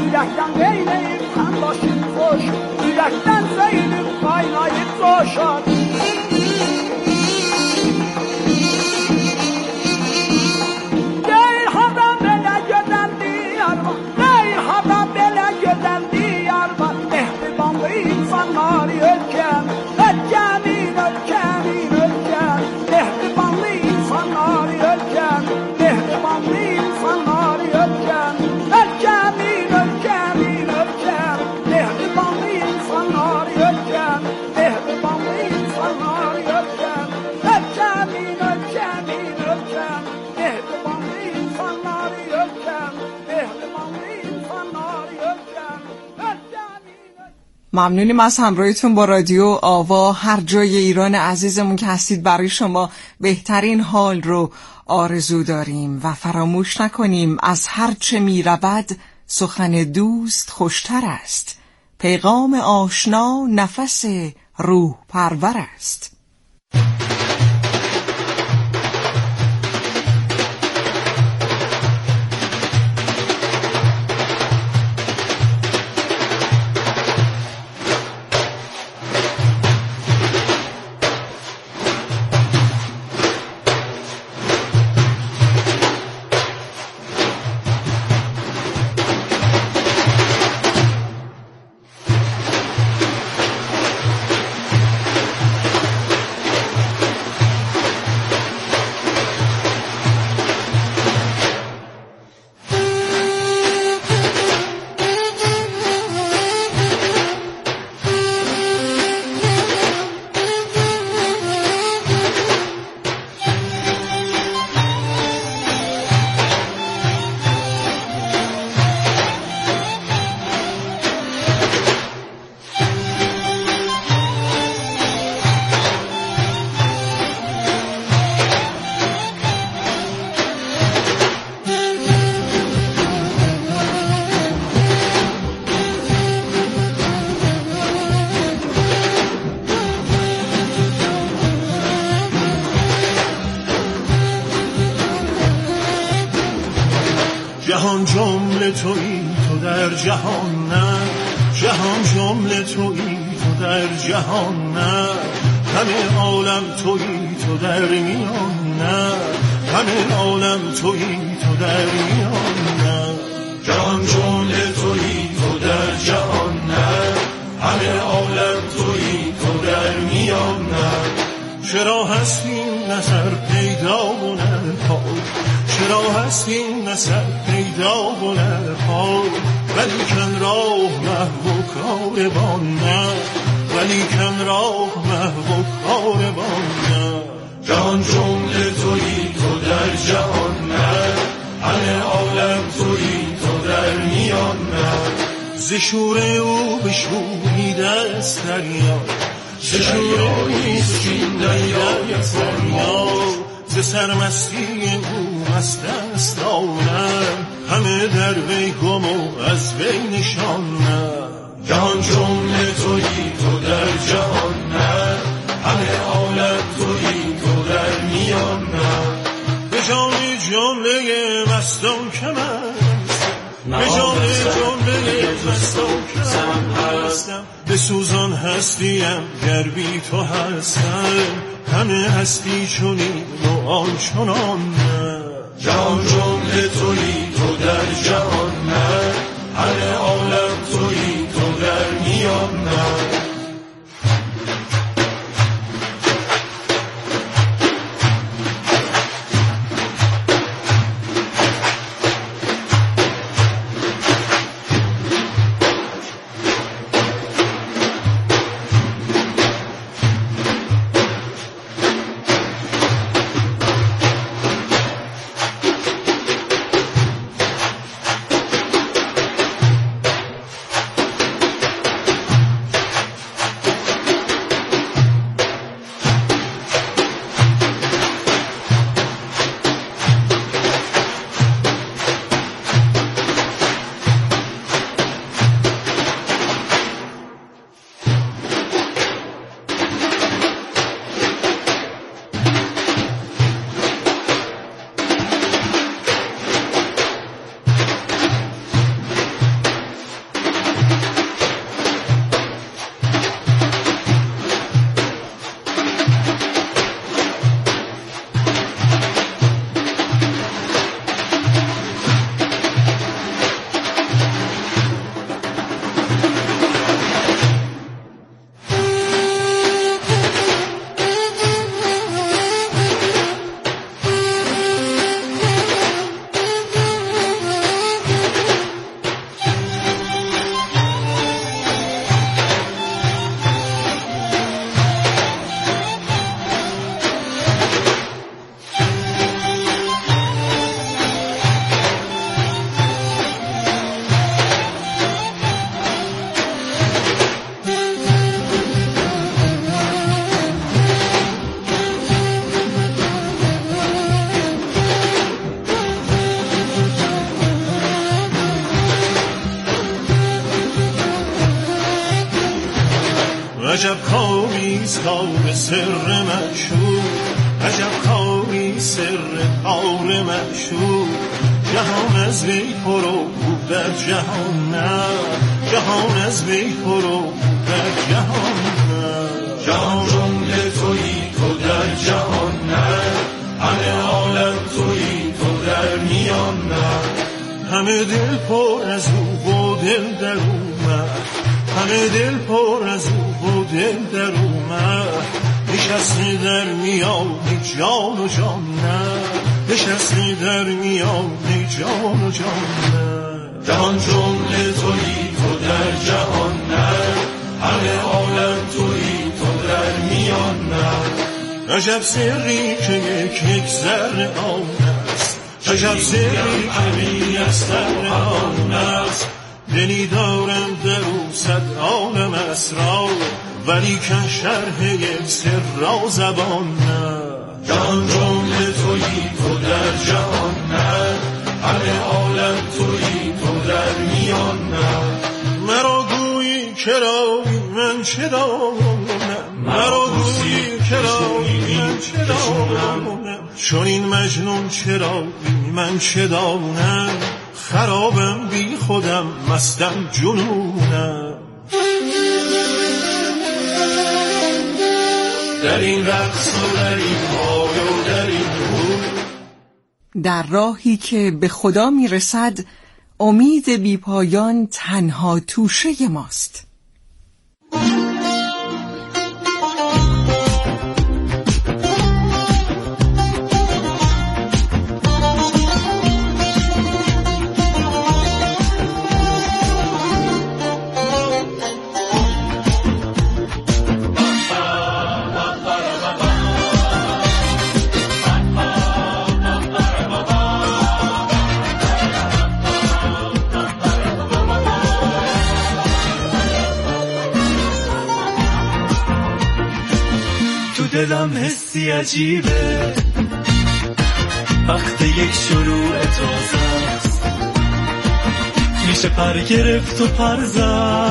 Ürəkdən veynəyib xandaşın xoş, ürəkdən zeynib qaynayıb coşar. Deyir hada belə gözəl diyar var, deyir hada belə gözəl diyar var. Mehribanlı insanlar ölkəm, ölkəmin, ölkəmin, ölkəm. Mehribanlı insanlar ölkəm, mehribanlı insanlar ölkəm. Ölkəmin, ölkəmin, ölkəm. Mehribanlı insanlar ölkəm, mehribanlı insanlar ölkəm. Ölkəmin, ölkəmin, ölkəm. Mehribanlı insanlar ölkəm, mehribanlı insanlar ölkəm. ممنونیم از همراهیتون با رادیو آوا. هر جای ایران عزیزمون که هستید برای شما بهترین حال رو آرزو داریم و فراموش نکنیم از هر چه می رود سخن دوست خوشتر است. پیغام آشنا نفس روح پرور است. جهان جمله تویی تو در جهان نه، جهان جمله تویی تو در جهان نه. همه عالم تویی تو در میان نه، همه عالم تویی تو در میان نه. جهان جمله تویی تو در جهان نه، همه عالم تویی تو در میان نه. چرا هستی نظر پیدا و نه پای، چرا هستی نظر پیدا و نه پای. ولیکن راه محو و کاروان نه، ولیکن راه محو و کاروان نه. جهان جمله تویی تو در جهان نه، همه عالم تویی تو در میان نه. ز شور او بشوریده است دریا، ز شور نیست این دریا دریا. ز سرمستی او مست است عالم، همه در وی گم و از وی نشان نه. جهان جمله تویی تو در جهان نه، همه عالم تویی تو در میان نه. به جان جمله مستان که من به جان جمله مستان که من هستم، به سوزان هستیم گر بی تو هستم. همه هستی چنین و آن چنان نه. جهان جمله تویی تو در جهان نه، همه عالم تویی تو در میان نه. عجب کاری کار سر مشهور، عجب کاری سر کار مشهور. جهان از وی پرو بود در جهان نه، جهان از وی پرو بود در جهان نه. جهان جمله تویی تو در جهان نه، همه عالم تویی تو در میان نه. همه دل پر از او و دل در اومد، همه دل پر از او و دل در اومد. نشسته در میان جان و جان نه، نشسته در میان جان و جان نه. جهان جمله تویی تو در جهان نه، همه عالم تویی تو در میان نه. عجب سری که یک ذره آن است، عجب سری که یک ذره آن است. دلی دارم در او صد عالم اسرار، ولی که شرح یک سر را زبان نه. جهان جمله تویی تو در جهان نه، همه عالم تویی تو در میان نه. مرا گویی کرایی من چه دانم، مرا گویی کرایی من چه دانم. چون این مجنون چرایی من چه دانم، خرابم بی خودم مستم جنونم. در این رقص و در این پای و در این روح، در راهی که به خدا میرسد امید بی پایان تنها توشه ماست. دلم حسی عجیبه وقت یک شروع تازه است، میشه پر گرفت و پر زد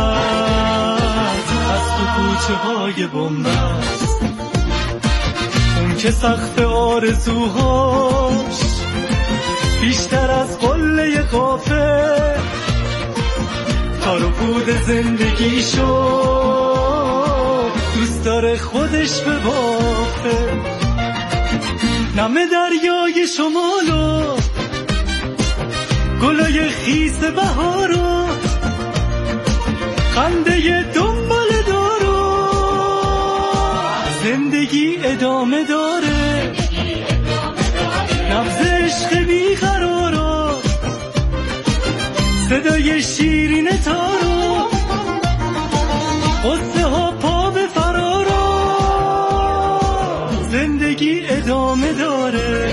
از تو کوچه های بنبست. اون که سقف آرزوهاش بیشتر از قله قافه، تار و پود زندگیشو دوست داره خودش به بافه. نم دریای شمالو گلای خیس بهارو، خنده دنبال دارو، زندگی ادامه داره، نبض عشق بیقرارو، صدای شیرین تارو، قصه ها پا به فرارو، زندگی ادامه داره.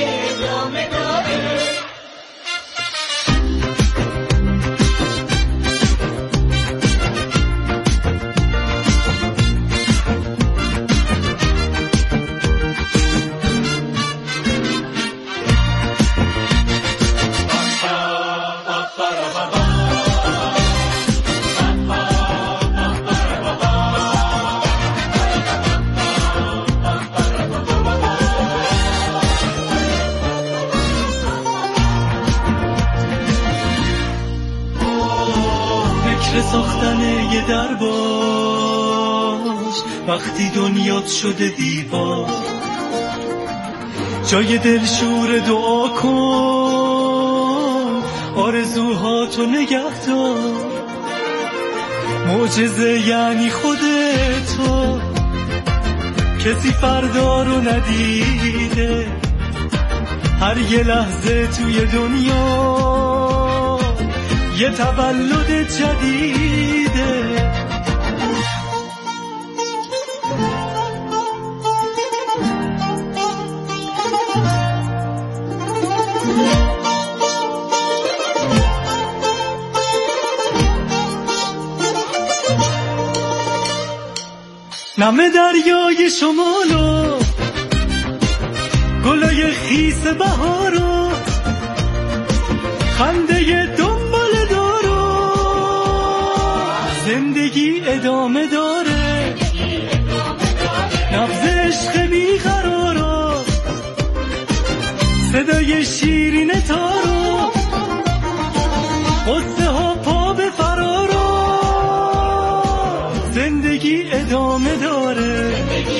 ساختن یه در باش وقتی دنیات شده دیوار، جای دلشور دعا کن، آرزوهاتو نگه دار. معجزه یعنی خودتو، کسی فردا رو ندیده، هر یه لحظه توی دنیا یه تولد جدیده. نم دریای شمالو گلای خیس بهارو، خنده دنبال دارو، زندگی ادامه داره، ادامه داره.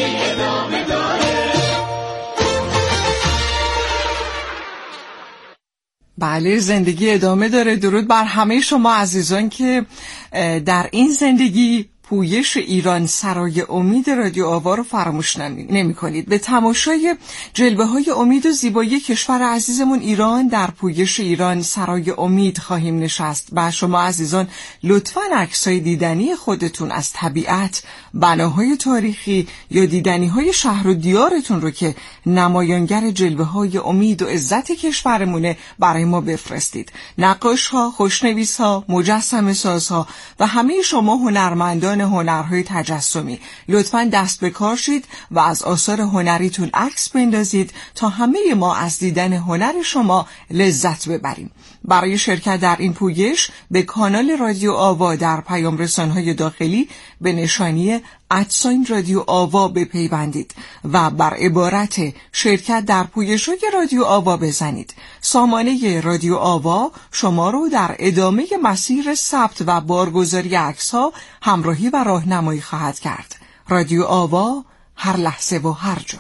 بله، زندگی ادامه داره. درود بر همه شما عزیزان که در این زندگی پویش ایران سرای امید رادیو آوا رو فراموش نمی کنید. به تماشای جلوه های امید و زیبایی کشور عزیزمون ایران در پویش ایران سرای امید خواهیم نشست و شما عزیزان لطفاً عکسای دیدنی خودتون از طبیعت، بناهای تاریخی یا دیدنی های شهر و دیارتون رو که نمایانگر جلوه های امید و عزت کشورمونه برای ما بفرستید. نقاش ها، خوشنویس ها، مجسمه ساز ها و همه شما هنرمندان هنرهای تجسمی لطفاً دست به کار شید و از آثار هنریتون عکس بندازید تا همه ما از دیدن هنر شما لذت ببریم. برای شرکت در این پویش به کانال رادیو آوا در پیام رسانهای داخلی به نشانی @رادیو آوا بپیوندید و بر عبارت شرکت در پویش‌های رادیو آوا بزنید. سامانه رادیو آوا شما رو در ادامه مسیر ثبت و بارگذاری عکس‌ها همراهی و راهنمایی خواهد کرد. رادیو آوا، هر لحظه و هر جا.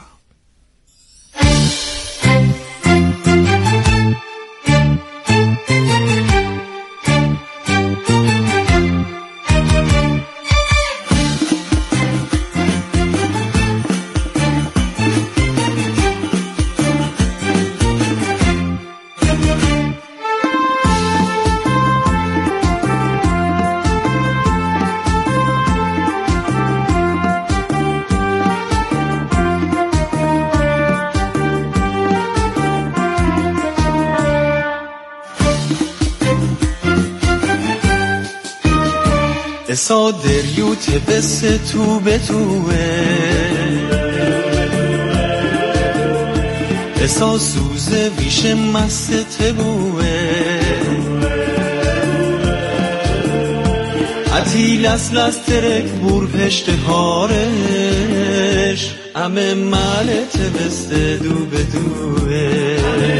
اسا دریوت بس تو به توه، اسا سوزه ویش مست بوه، عتیل اصل از ترک بور پشت هارش، امه مالت بست دو به دوه،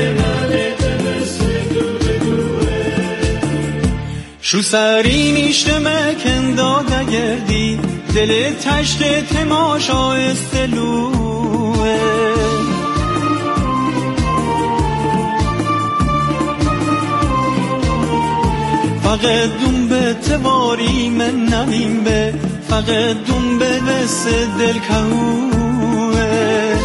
شو سری نیشته مکن داده گردی، دل تشت تماشا استلوه، فقط دون به تواری من نمیم به، فقط دون به بس دل کهوه،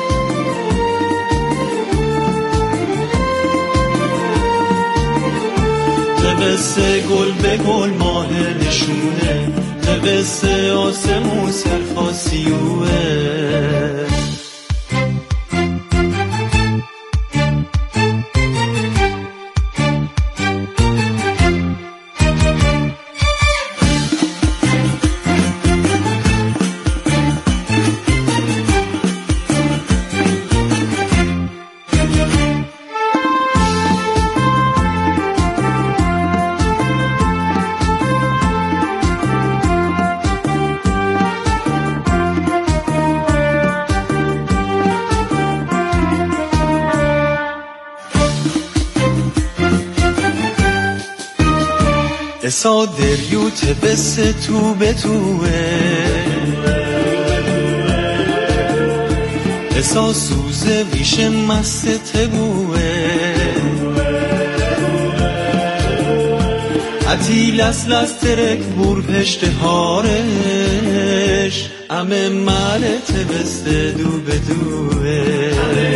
قصه گل به گل ماه نشونه، قصه آسمون سرخاسیوه، اسا دریوت بس تو به توه، اسا سوزه ویش مست بوه، عتیل اصل از ترک بور پشت هارش، امه مالت بست دو به دوه،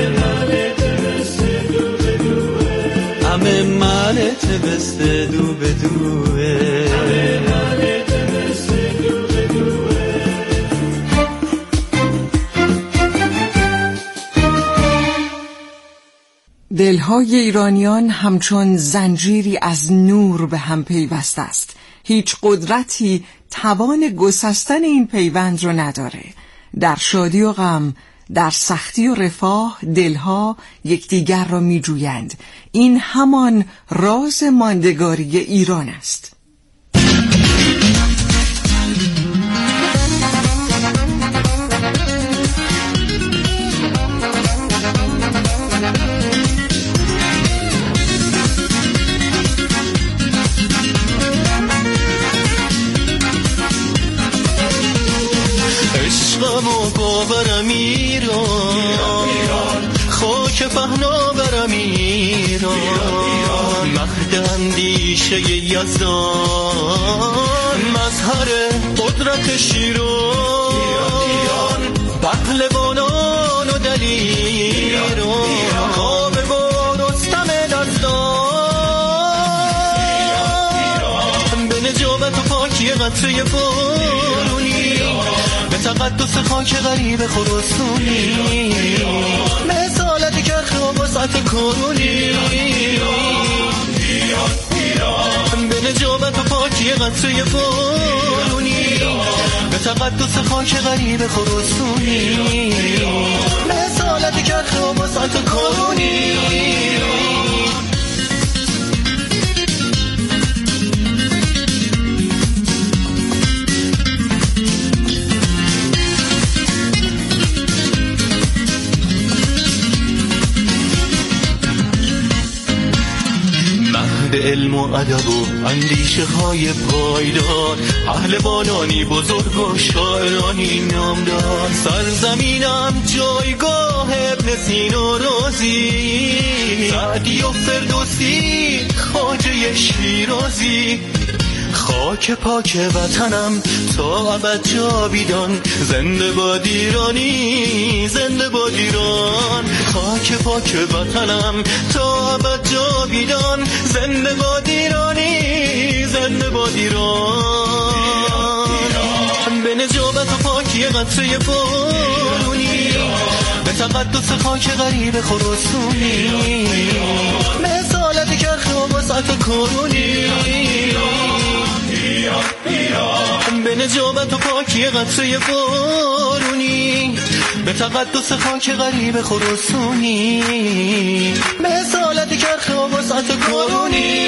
امه مالت بست دو به دوه. دلهای ایرانیان همچون زنجیری از نور به هم پیوسته است. هیچ قدرتی توان گسستن این پیوند رو نداره. در شادی و غم، در سختی و رفاه دلها یکدیگر را می جویند. این همان راز ماندگاری ایران است. باورم ایران، خاک پهنا برم ایران، مهد اندیشه یزدان، مظهر قدرت شیران، پهلوانان و دلیران، کاوه و رستم دستان، به نجابت و پاکی قطره بارونی، به تقدس خاک غریب خراسانی، مثالت کرخ و وسعت کارونی، به نجابت و پاکی قطره بارونی، به تقدس خاک غریب خراسانی، مثالت کرخ و وسعت کارونی. به علم و ادب و اندیشه های پایدار، پهلوانانی بزرگ و شاعرانی نامدار، سرزمینم جایگاه ابن سینا رازی، سعدی و فردوسی خواجه شیرازی، خاک پاک وطنم تا ابد جاویدان، زنده باد ایرانی، زنده باد ایران، خاک پاک وطنم تا ابد جاویدان، زنده باد ایرانی، زنده باد ایران، به نجابت و پاکی قطره بارونی، به تقدس خاک غریب خراسانی، مثالت کرخ و وسعت کارونی، به نجابت و پاکی قطره بارونی، به تقدس خاک غریب خراسانی، مثالت کرخ و وسعت کارونی.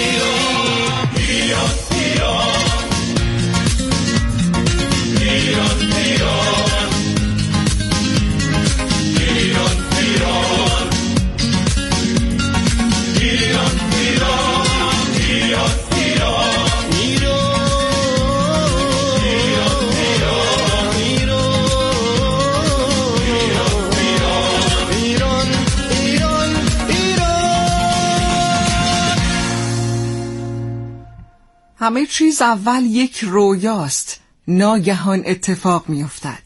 همه چیز اول یک رویاست، ناگهان اتفاق میافتد.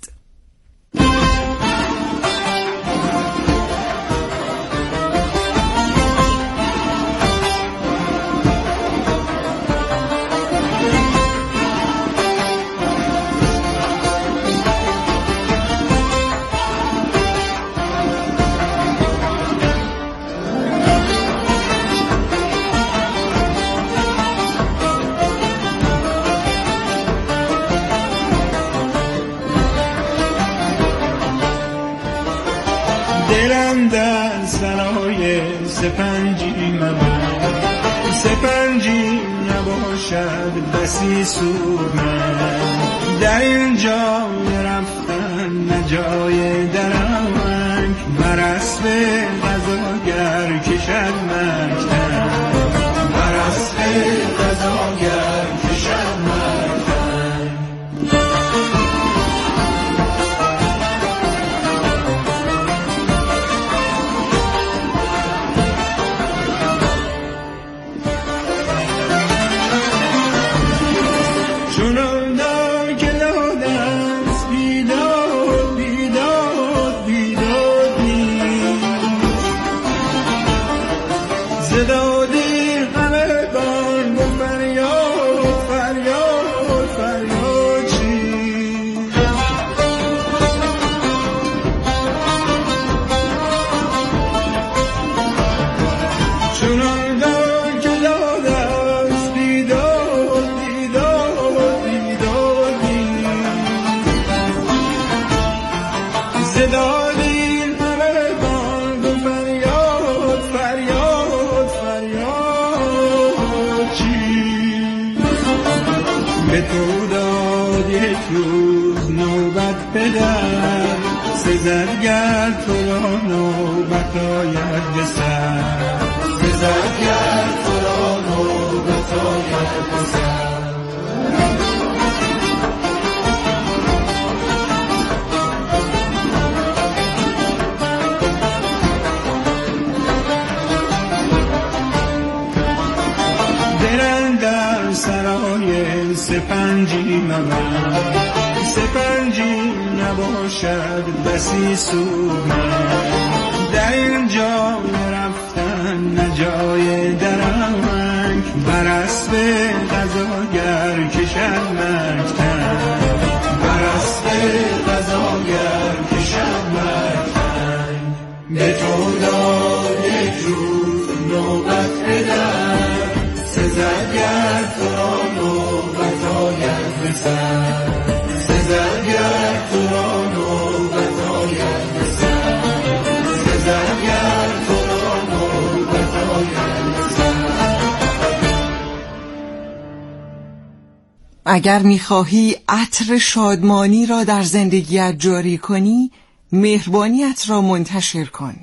دلم در سرای سپنجی مبند، سپنجی نباشد بسی سودمند، در اینجا رفتن نجای درنگ، بر اسب غزاگر کشد مکتن، بر اسب غزاگر کشد مکتن. سزدگر تو را نوبت آید به سر، سزدگر تو را نوبت آید به سر. جای سپنجی من، سپنجی نباشد بسی سود من. در اینجا رفتن نه جای درنگ، بر اسب غزاگر کشد مکتن، بر اسب غزاگر کشد مکتن. به تو داد یک روز نوبت بدر، سزد گر تو را نوبت آید به سر، سزد گر تو را نوبت آید به سر، سزد گر تو را نوبت آید به سر. اگر می‌خواهی عطر شادمانی را در زندگیت جاری کنی، مهربانیت را منتشر کن.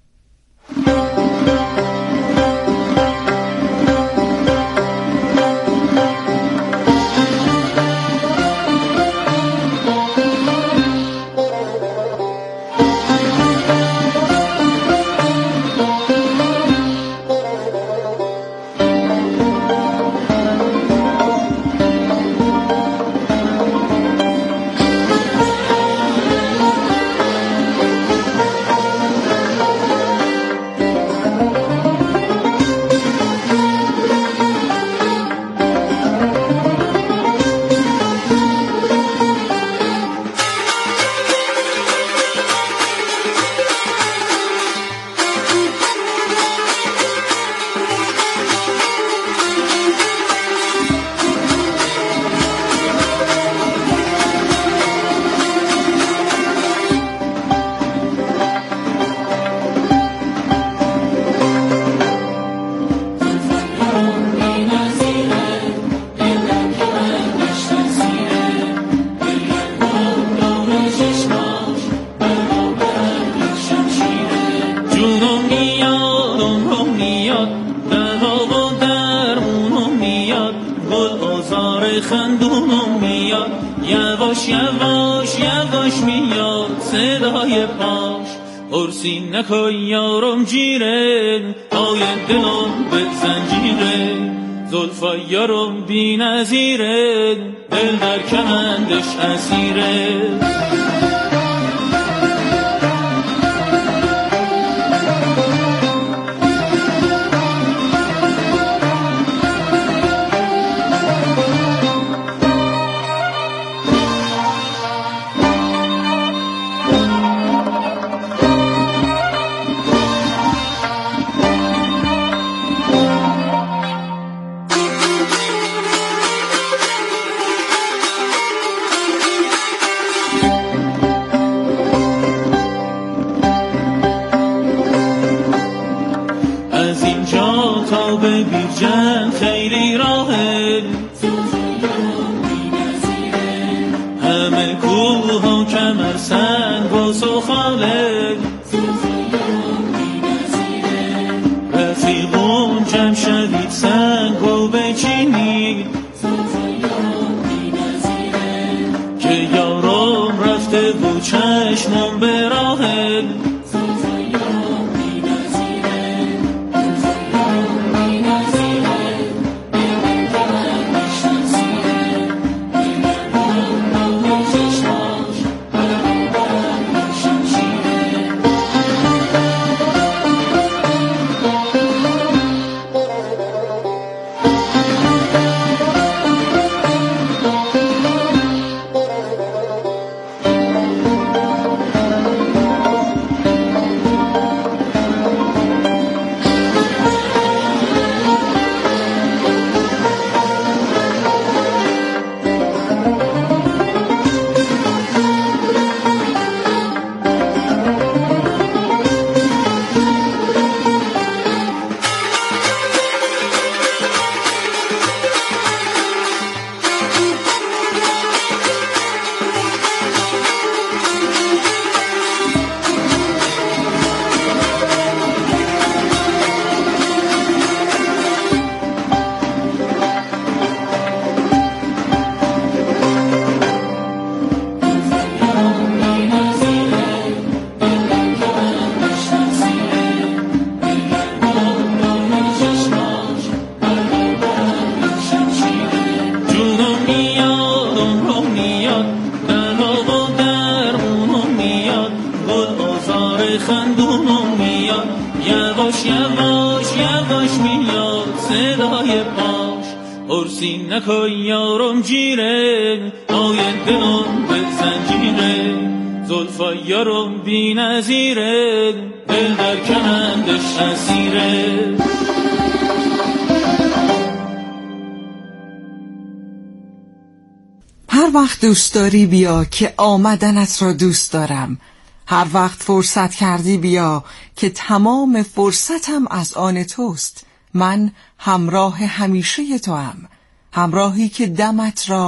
خندونم میاد، یواش یواش یواش میاد صدای پاش. ارسی نکن یارم جیره، پای دلم به زنجیره. زلفای یارم بی نظیره، دل در کمندش اسیره. به بیرجن خیلی راهه، همه کوه ها کمر سنگ و سخاله. رفیقون جمع شدید سنگ و بچینید، که یارم رفته و چشمم به راهه. یواش یواش یواش میاد صدای پاش ارسی نکن یارم جیره آید دلم به زنجیره زلفا یارم بی نظیره دل در کمندش اسیره. هر وقت دوست داری بیا که آمدنت را دوست دارم. هر وقت فرصت کردی بیا که تمام فرصتم از آن توست. من همراه همیشه تو هم، همراهی که دمت را